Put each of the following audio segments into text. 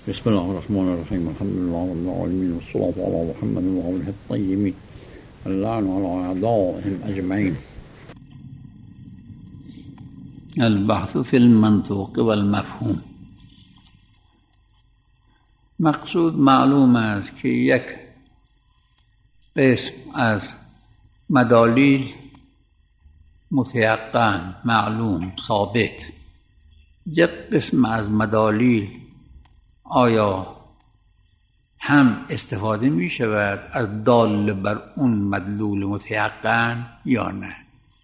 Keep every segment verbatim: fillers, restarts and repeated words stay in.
بسم الله الرحمن الرحيم. الحمد لله رب العالمين والصلاة على محمد وآله الطيبين اللعن على أعدائهم أجمعين. البحث في المنطوق والمفهوم. مقصود معلوم است که یک قسم از مدالیل متیقن، معلوم، ثابت، یک قسم از مدالیل آیا هم استفاده می شود از دال بر اون مدلول متیقن یا نه؟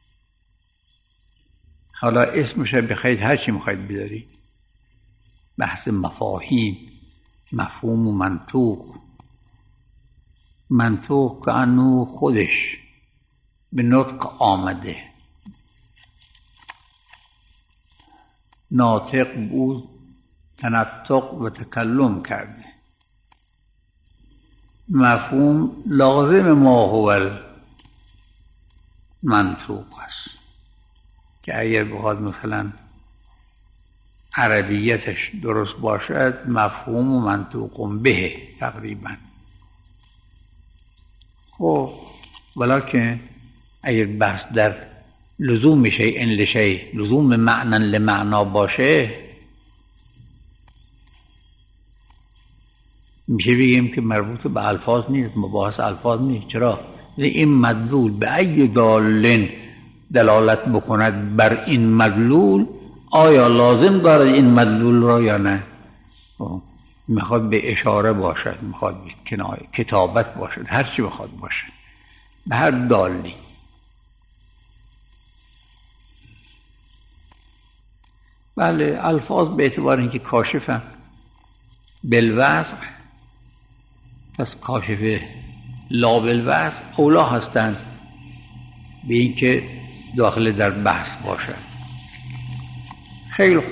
حالا اسمش بخواید هر چی میخواید بذارید، بحث مفاهیم، مفهوم و منطوق. منطوق که انو خودش به نطق آمده، ناطق بود، تنطق و تکلم کرده. مفهوم لازم ما هو منطوق است که اگر بخواد مثلا عربیتش درست باشد، مفهوم و منطوق به تقریبا. خب ولیکن اگر بحث در لزوم شیء لشیء، لزوم معنی لمعنا باشه، میشه بگیم که مربوط به الفاظ نیست، مباحث الفاظ نیست. چرا؟ این مدلول به ای دال دلالت بکند بر این مدلول، آیا لازم دارد این مدلول را یا نه؟ میخواد به اشاره باشد، میخواد به کنایه، کتابت باشد، هر چی بخواد باشد، به هر دالی. بله، الفاظ به اعتبار اینکه کاشفن بالوضع، پس کاشف لا بالوضع اولا هستند به اینکه داخل در بحث باشد. خیلی خوب،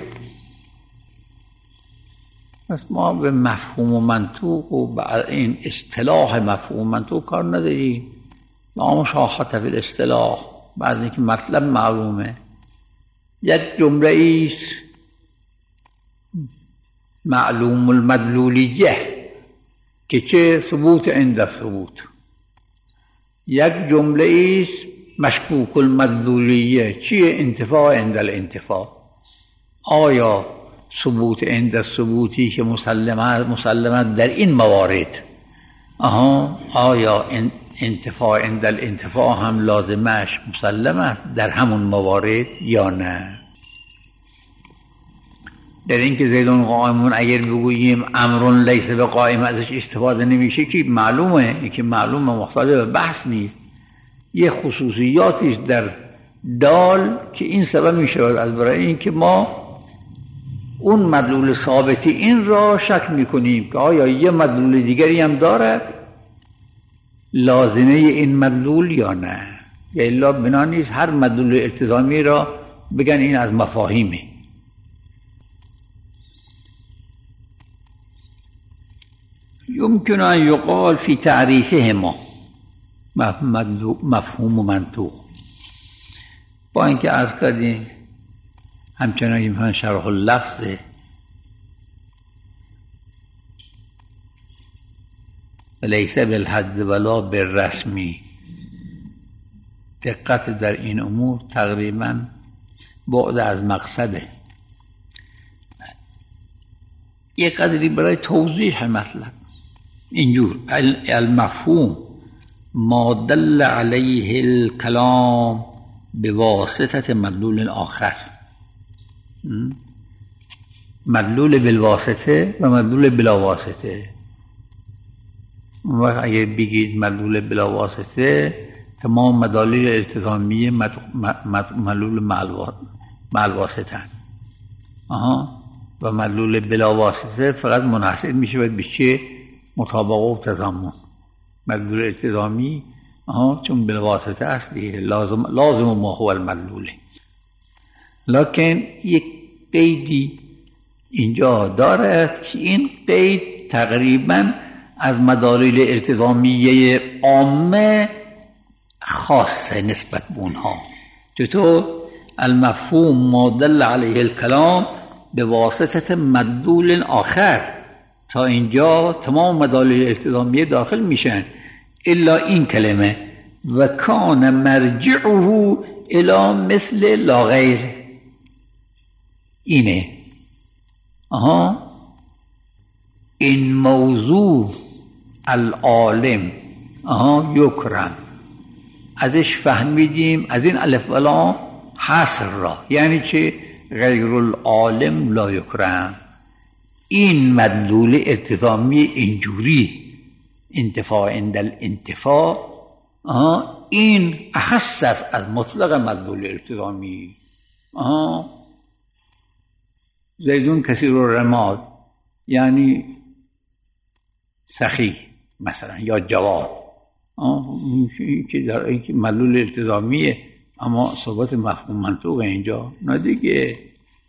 پس ما به مفهوم و منطوق و به این اصطلاح مفهوم و منطوق کار نداریم. لا مشاحة فی الاصطلاح. بعد اینکه مطلب معلومه، یک جمله ایست معلوم المدلولیه که چه ثبوت عند ثبوت، یک جمله ایست مشکوک المدلولیه، چیه انتفاع عند الانتفاع. آیا ثبوت عند ثبوتی که مسلمت مسلمت در این موارد، آها، آیا انتفاع عند الانتفاع هم لازمش مسلم است در همون موارد یا نه؟ در این که زیدون قائمون اگر بگوییم امرون لیس به قائم ازش استفاده نمیشه که معلومه، این که معلومه، محتاج به بحث نیست. یه خصوصیاتی است در دال که این سبب میشه از برای این که ما اون مدلول ثابتی این را شک میکنیم که آیا یه مدلول دیگری هم دارد لازمه این مدلول یا نه. یا الا بنا نیست هر مدلول التزامی را بگن این از مفاهیمه. يمكن أن يقال في تعريفهما مفهوم و منطوق. با اینکه عرض کردیم همچنان که میفهمن شرح اللفظه، لیس بالحد ولا بالرسمی. دقت در این امور تقریبا بعد از مقصده. یک قدری برای توضیح مطلب اینجور: المفهوم ما دل علیه الکلام بواسطه مدلول آخر. مدلول بالواسطه و مدلول بلا واسطه. و اگر بگید مدلول بلا واسطه، تمام مدالیل التزامی مدلول مع الواسطه. آها. و مدلول بلا واسطه فقط منحصر می شود به چه؟ مطابقه و تضمن. مدلول التزامی آها چون بلا واسطه است دیگه، لازم لازم ما هو المدلوله. لکن یک قیدی اینجا دارد که این قید تقریبا از مدالیل التزامیه عامه خاصه نسبت به اونها. چطور؟ المفهوم ما دل علیه الکلام به واسطه مدلول آخر. تا اینجا تمام مدالیل التزامیه داخل میشن الا این کلمه و کان مرجعه الی مثل لا غیر. اینه آها این موضوع العالم آها یکرم، ازش فهمیدیم از این الف و لام حصر را، یعنی چه؟ غیر العالم لا یکرم. این مدلول التزامی اینجوری انتفاع عند الانتفاع آها این اخص است از مطلق مدلول التزامی. آها زیدون کثیر الرماد یعنی سخی مثلا یا جواد، این که در این که مدلول التزامیه اما ثبات مفهوم منطوق اینجا نه دیگه.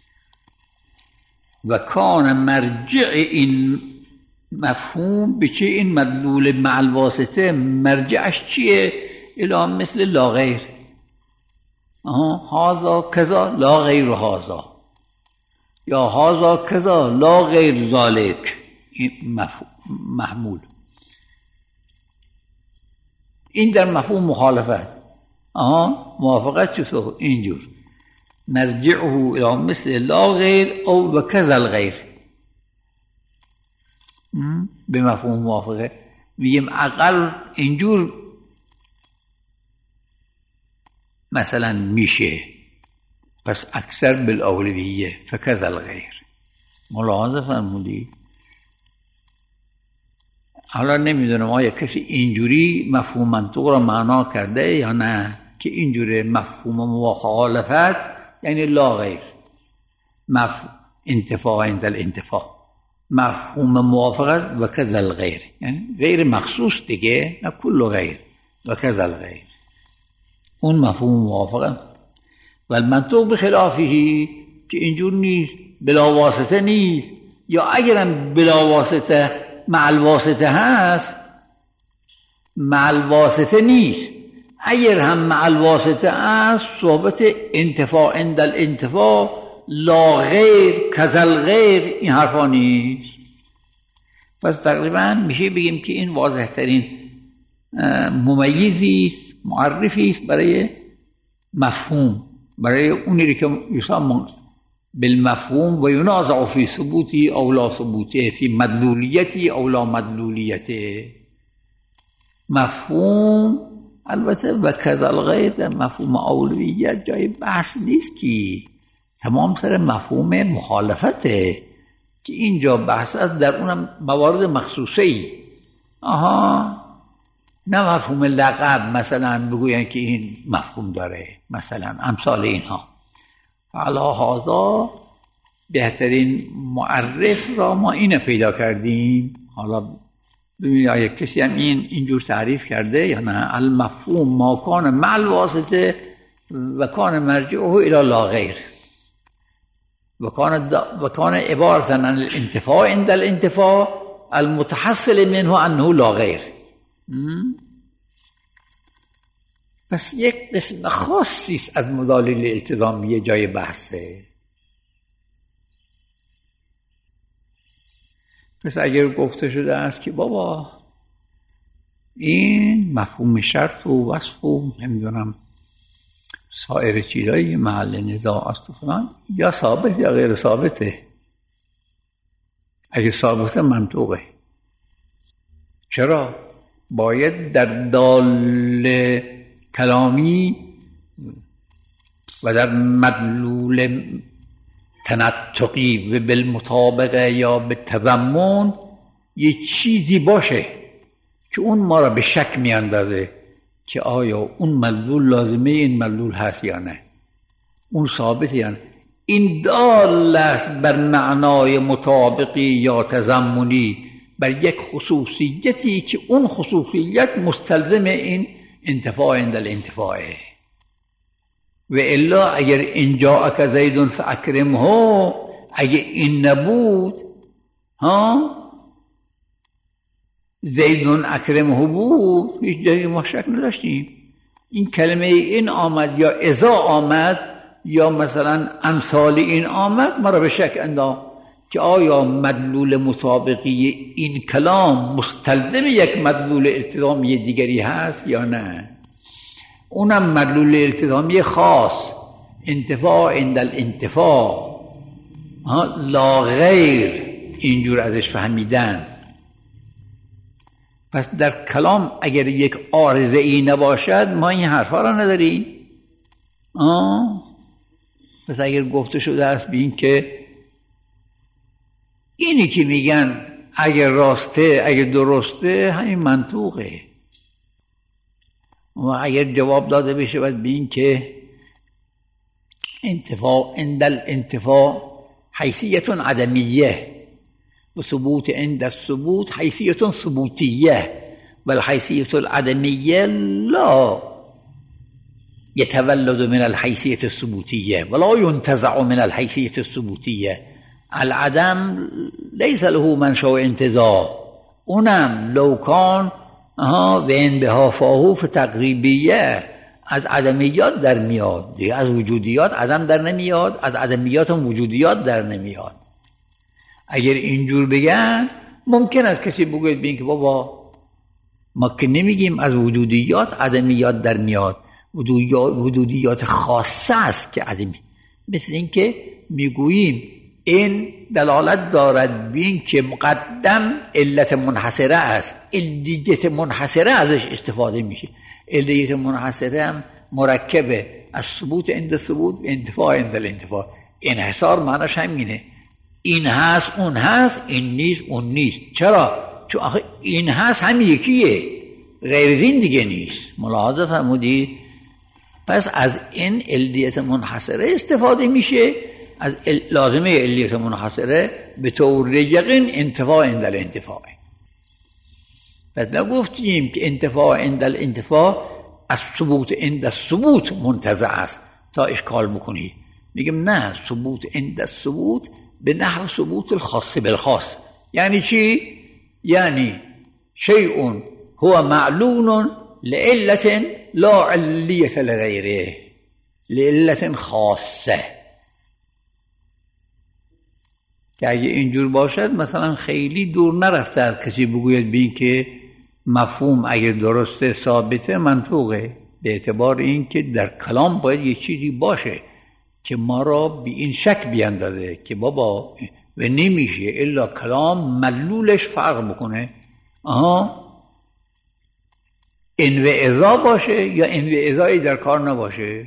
و کان مرجع این مفهوم به چه؟ این مدلول مع الواسطه مرجعش چیه؟ الا مثل لا غیر. آها هذا کذا لا غیر هذا یا هذا کذا لا غیر ذالک. این محمول این در مفهوم مخالفت. آها موافقت چطور؟ اینجور مرجعه الى مثل لا غیر او بکذا الغیر. به مفهوم موافقه میگیم اقل اینجور مثلا میشه، پس اکثر بالاولویه فکذا الغیر. ملاحظه فرمودی؟ حالا نمیدونم آیا کسی اینجوری مفهوم منطوق را معنا کرده یا نه که اینجوری مفهوم مخالفت یعنی لا غیر، مفهوم انتفاع عند الانتفاع، مفهوم موافقت و کذا الغیر یعنی غیر مخصوص دیگه، نه کل غیر و کذا الغیر. اون مفهوم موافقت و المنطوق بخلافه که اینجور نیست، بلا واسطه نیست، یا اگرم بلا واسطه مع الواسطه هست مع الواسطه نیست. اگر هم مع الواسطه است صحبت انتفاع عند الانتفاع لا غیر کذا الغیر این حرفا نیست. پس تقریبا میشه بگیم که این واضح ترین ممیزی است، معرفی است برای مفهوم، برای اونی که یسمى بالمفهوم و ینازع فی ثبوتی او لا ثبوتی، فی مدلولیتی او لا مدلولیتی. مفهوم البته و کذا الغیر مفهوم اولویت جای بحث نیست که تمام سر مفهوم مخالفته که اینجا بحث است، در اونم موارد مخصوصه ای. آها نه مفهوم لقب مثلا بگوین که این مفهوم داره مثلا امثال اینها. علا هذا بهترین معرف را ما اینو پیدا کردیم. حالا ببینید آیا کسی هم این اینجور تعریف کرده یا نه؟ المفهوم ما کان مع الواسطه و کان مرجعه الی لا غیر و کان و کان عبارة عن الانتفاع عند الانتفاع المتحصل منه انه لا غیر. پس یک قسم خاصی است از مدالیل التزامیه جای بحثه. پس اگر گفته شده است که بابا این مفهوم شرط و وصف و نمیدونم سایر چیزایی محل نزاع است و فلان، یا ثابت یا غیر ثابته. اگه ثابته منطوقه. چرا؟ باید در دال کلامی و در مدلول تنطقی و بالمطابقه یا به تضمن یه چیزی باشه که اون ما را به شک میاندازه که آیا اون مدلول لازمه این مدلول هست یا نه، اون ثابت یا نه. این دال است بر معنای مطابقی یا تضمنی، بر یک خصوصیتی که اون خصوصیت مستلزم این انتفاع عند الانتفاعه. و الا اگر اینجا اک زید فاکرمه، اگر این نبود ها زید اکرمه بود، هیچ جایی ما شک نداشتیم. این کلمه این آمد یا اذا آمد یا مثلا امثال این آمد ما را به شک انداخت که آیا مدلول مطابقی این کلام مستلزم یک مدلول التزامی دیگری هست یا نه. اونم مدلول التزامی خاص، انتفاع عند الانتفاع، لا غیر، اینجور ازش فهمیدن. پس در کلام اگر یک عارضه ای نباشد ما این حرفا را نداریم. آه پس اگر گفته شده است بین که اینی که میگن اگر راسته اگر درسته همین منطوقه، و اگر جواب داده بشه باید بین که انتفاع عند الانتفاع حیثیت عدمیه و ثبوت عند الثبوت حیثیت ثبوتیه و الحیثیت العدمیه لا يتولد من الحیثیت الثبوتیه ولا ينتزع من الحیثیت الثبوتیه. العدم ليس له منشأ انتزاع، اونم لو کان ها و ان بها فاهو تقریبیه، از عدمیات در میاد دیگه، از وجودیات عدم در نمیاد، از عدمیات هم وجودیات در نمیاد. اگر اینجور بگن ممکن است کسی بگوید بین که بابا ما که نمیگیم از وجودیات عدمیات در میاد، وجودیات خاصه است که عدمی، مثل این که میگوییم این دلالت دارد بین که مقدم علت منحصره است، علیت منحصره ازش استفاده میشه. علیت منحصره هم مرکبه از ثبوت عند ثبوت و انتفاع عند الانتفاع. انحصار معناش همینه، این هست اون هست، این نیست اون نیست. چرا؟ چون آخه این هست هم یکیه، غیر از این دیگه نیست. ملاحظه فرمودید؟ پس از این علیت منحصره استفاده میشه، از لازمه علیت منحصره به طور یقین انتفاع عند الانتفاع. پس نگفتیم که انتفاع عند الانتفاع از ثبوت عند الثبوت منتزع است تا اشکال بکنی. میگم نه، ثبوت عند الثبوت به نحو ثبوت الخاص بالخاص. یعنی چی؟ یعنی شیء هو معلول لعلة لا علیة لغیره، لعلة خاصه. که اگه اینجور باشد مثلا خیلی دور نرفته از کسی بگوید بین که مفهوم اگر درسته ثابته منطوقه، به اعتبار این که در کلام باید یه چیزی باشه که ما را به این شک بیندازه که بابا و نمیشه الا کلام مدلولش فرق بکنه. آها ان و اذا باشه یا ان و اذایی در کار نباشه.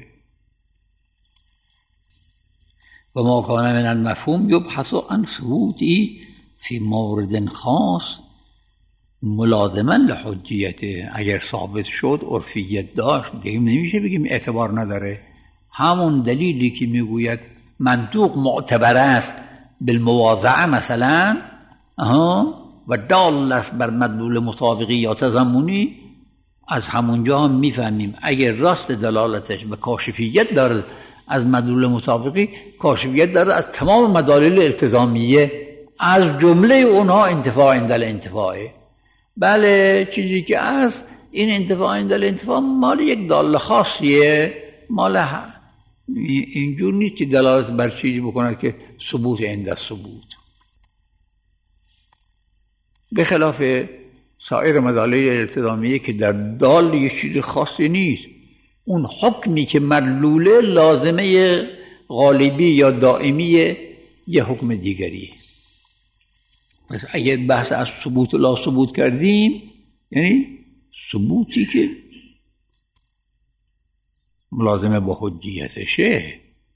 و ما کان من المفهوم یبحث عن ثبوتی فی مورد خاص ملازما لحجیته. اگر ثابت شد عرفیت داشت دیگه نمیشه بگیم اعتبار نداره. همون دلیلی که میگوید منطوق معتبر است بالمواضعه مثلا آها و دال است بر مدلول مطابقی یا تضمنی، از همونجا هم میفهمیم اگر راست دلالتش به کاشفیت داره از مدلول مطابقی، کاشفیت داره از تمام مدالل التزامیه، از جمله اونها انتفاع عند الانتفاعه. بله چیزی که از این انتفاع عند الانتفاع مال یک دال خاصیه، مال اینجور نیست که دلالت بر چیزی بکنه که ثبوت عند الثبوت، به خلاف سایر مدالل التزامیه که در دال یک چیز خاصی نیست. اون حکمی که مدلوله لازمه غالبی یا دائمی یه حکم دیگریه. پس اگر بحث از ثبوت و لا ثبوت کردیم یعنی ثبوتی که ملازمه با حجیتشه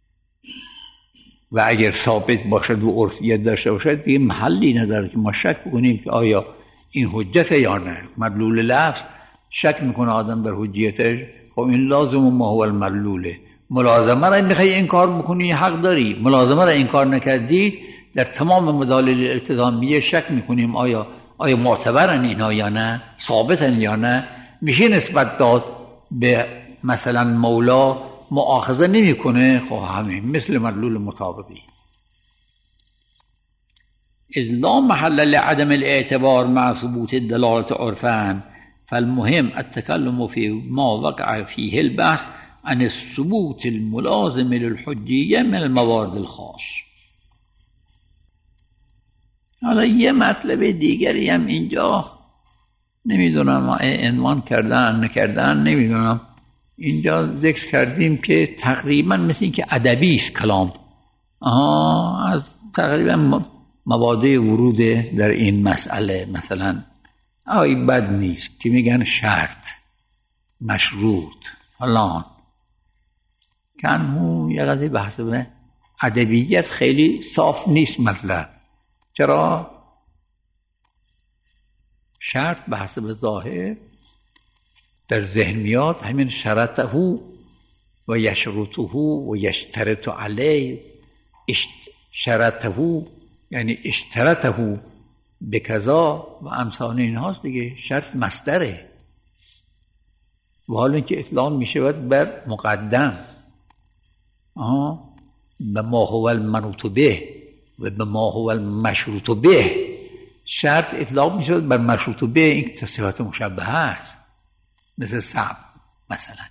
و اگر ثابت باشد و عرفیت داشته باشد دیگه محلی نداره که ما شک بکنیم که آیا این حجت یا نه. مدلول لفظ شک میکنه آدم در حجیتش، خب این لازم ما هو المدلوله. ملازمه را میخوای انکار بکنی حق داری، ملازمه را انکار نکردید در تمام مدالل التزامیه شک میکنیم آیا آیا معتبرن اینها یا نه، ثابتن یا نه. میشه نسبت داد به مثلا مولا، مؤاخذه نمیکنه، خب همین مثل مدلول مطابقی. اذ لا محل لعدم الاعتبار مع ثبوت الدلالة عرفا فالمهم التكلم في ما وقع فيه البحث عن الثبوت الملازم للحجية من الموارد الخاص. حالا یه مطلب دیگری هم اینجا نمیدونم عنوان کردن نکردن نمیدونم، اینجا ذکر کردیم که تقریبا مثل این که ادبی است کلام. آها از تقریبا مبادئ ورود در این مسئله مثلا آی بد نیست که میگن شرط مشروط فلان، کنمون یه قضیه بحث به ادبیات خیلی صاف نیست مطلب. چرا؟ شرط به حسب ظاهر در ذهن میاد همین شرطه و یشرطه و یشترط علیه. شرطه یعنی اشترطه به کذا و امثال این هاست دیگه. شرط مصدره و حالا اینکه اطلاق میشه بر مقدم آه به ما هو المنوط به و به ما هو المشروط به. شرط اطلاق میشه بر مشروط به، این که صفت مشبهه است مثل صعب مثلا.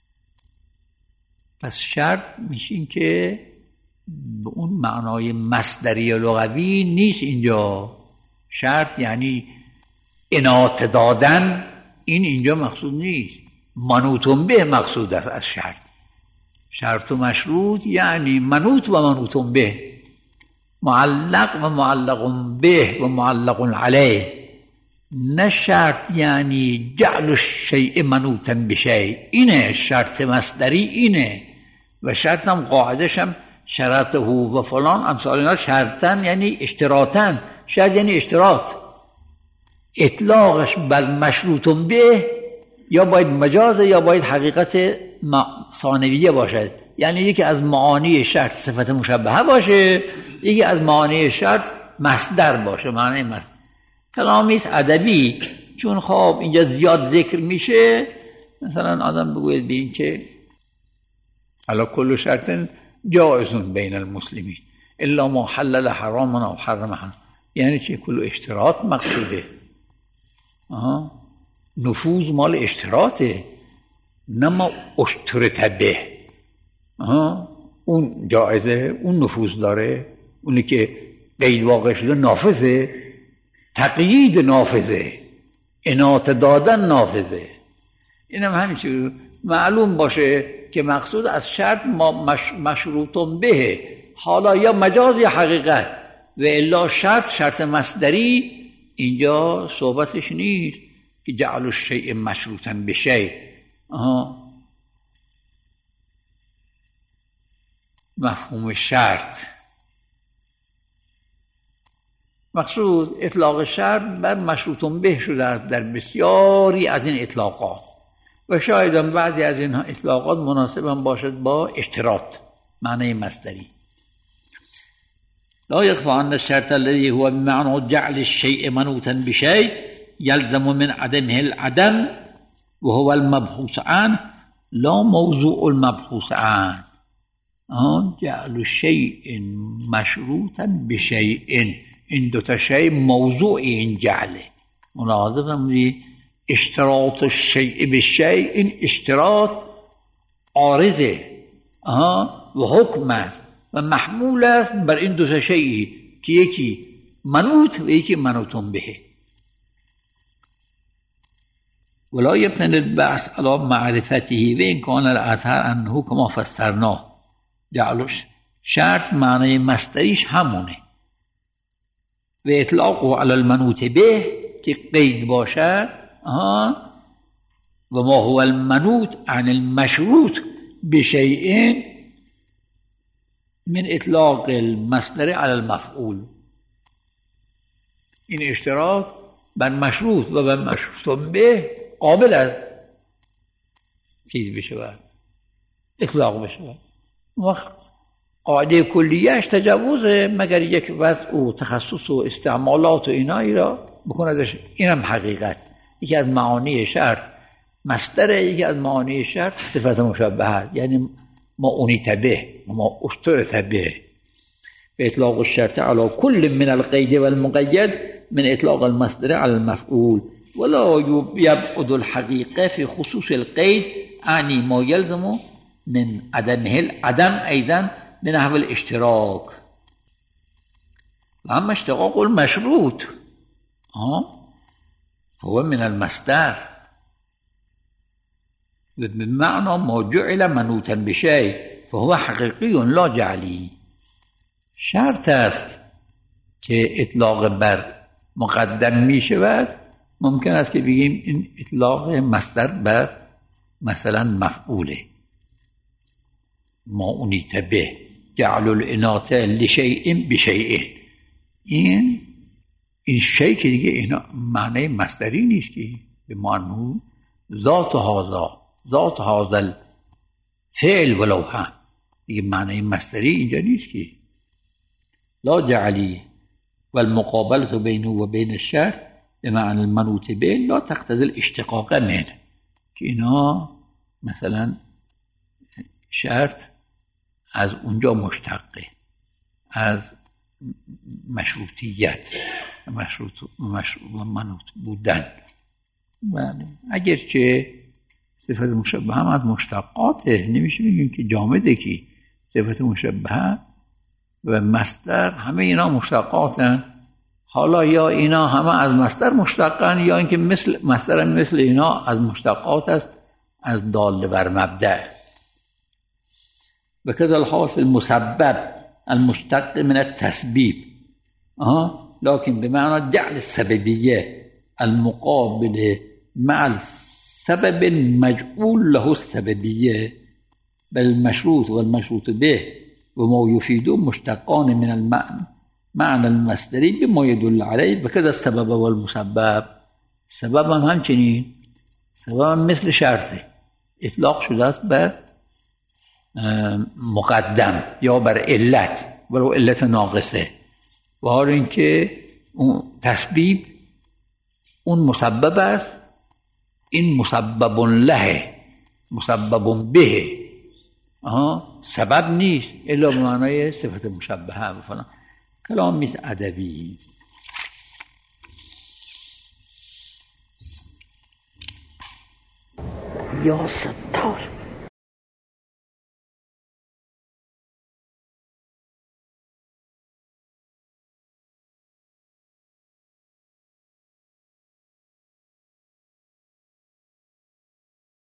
پس شرط میشه این که به اون معنای مصدری و لغوی نیست اینجا. شرط یعنی اناط دادن، این اینجا مقصود نیست. منوطون به مقصود است از شرط. شرط و مشروط یعنی منوط و منوطون به، معلق و معلق به و معلق علیه. نه شرط یعنی جعل الشیء منوطا بشیء، اینه شرط مصدری اینه. و شرط هم قاعدش هم شرطه و فلان امثال اینا. شرطن یعنی اشتراطن، شرط یعنی اشتراط. اطلاقش بر مشروط به یا باید مجازه یا باید حقیقت ثانویه باشد، یعنی یکی از معانی شرط صفت مشبهه باشه، یکی از معانی شرط مصدر باشه. معنی مصدر کلامی است ادبی، چون خب اینجا زیاد ذکر میشه. مثلا آدم بگوید به این که علی کل شرط جائز بین المسلمین الا ما حلل حراما او حرم حرام، یعنی چه؟ کل اشتراط مقصوده. آها نفوذ مال اشتراطه، نه ما اشترط به. آها اون جائزه، اون نفوذ داره، اونی که قید واقع شده نافذه، تقیید نافذه، اناط دادن نافذه. اینم همین معلوم باشه که مقصود از شرط ما مش مشروطون به، حالا یا مجاز یا حقیقت. و الا شرط شرط مصدری اینجا صحبتش نیست که جعل الشیء مشروطا بشیء. آها مفهوم شرط مقصود اطلاق شرط بر مشروطون به شده است در بسیاری از این اطلاقات، و شاید هم بعضی از این اطلاقات مناسب هم باشد با اشتراط معنی مصدری. لا يخفى أن الشرط الذي هو بمعنى جعل الشيء منوطا بشيء يلزم من عدمه العدم وهو المبحوث عنه لا موضوع المبحوث عنه. آن جعل الشيء مشروطا بشيء، این دوتا شیء موضوع این جعله. ملاحظه فرمودید اشتراط الشیء بالشیء، این اشتراط عارضه آها و حکم است و محمول است بر این دو تا شیء که یکی منوط و یکی منوطون به. ولا يبتني البحث على معرفته و ان كان الاثر انه كما فسرناه. جعلش شرط معنی مصدریش همونه و اطلاقه على المنوط به که قید باشد. آها و ما هو المنوط عن المشروط بشیء من اطلاق المصدر على المفعول. این اشتراط بر مشروط و بر مشروط به قابل است چیز بشود، اطلاق بشود. وقت قاعده کلیهش تجاوزه مگر یک وضع و تخصص و استعمالات و اینایی را بکندش. اینم حقیقت. یکی از معانی شرط مصدر، یکی از معانی شرط صفت مشبهه، یعنی ما اونیت به ما اشترط به. به اطلاق الشرط على كل من القید والمقید من اطلاق المصدر على المفعول ولا يبعد الحقيقة في خصوص القيد يعني ما يلزم من عدمه العدم أيضا بنحو الاشتراك. و اما اشتقاق المشروط هو من المصدر بمعنى ما جعل منوطا بشيء فهو حقیقی لا جعلی. شرط است که اطلاق بر مقدم می شود. ممکن است که بگیم این اطلاق مصدر بر مثلا مفعوله، ما انیت به جعل الاناث لشیء بشیء، این این شیء که دیگه اینا معنی مصدری نیست که به معنی ذات هذا ذات هذا الفعل ولو هم، دیگه معنی مصدری اینجا نیست که. لا جعلی والمقابله بینه و بین الشرط بمعنى المنوط به لا تقتضي الاشتقاق منه، که اینا مثلا شرط از اونجا مشتقه از مشروطیت، مشروط و منوط بودن. بله اگرچه صفت مشبهه هم از مشتقاته، نمیشه بگیم که جامده که صفت مشبهه و مصدر همه اینا مشتقاتن. حالا یا اینا همه از مصدر مشتقن یا اینکه مثل مصدر مثل اینا از مشتقات است از دال بر مبدأ. وكذا الحال في المسبب المشتق من التسبيب أه؟ لكن بمعنى جعل السببية المقابل مع السبب المجعول له السببية، بل المشروط والمشروط به وما يفيده مشتقان من المعنى معنى المصدري بما يدل عليه. وكذا السبب والمسبب، سبب هم همچنین، سبب هم مثل شرطه اطلاق شده است بر مقدم یا بر علت ولو علت ناقصه، و حال اینکه اون تسبیب اون مسبب است، این مسبب له مسبب به آها سبب نیست الا به معنای صفت مشبهه و فلان. کلام میت ادبی. یا ستار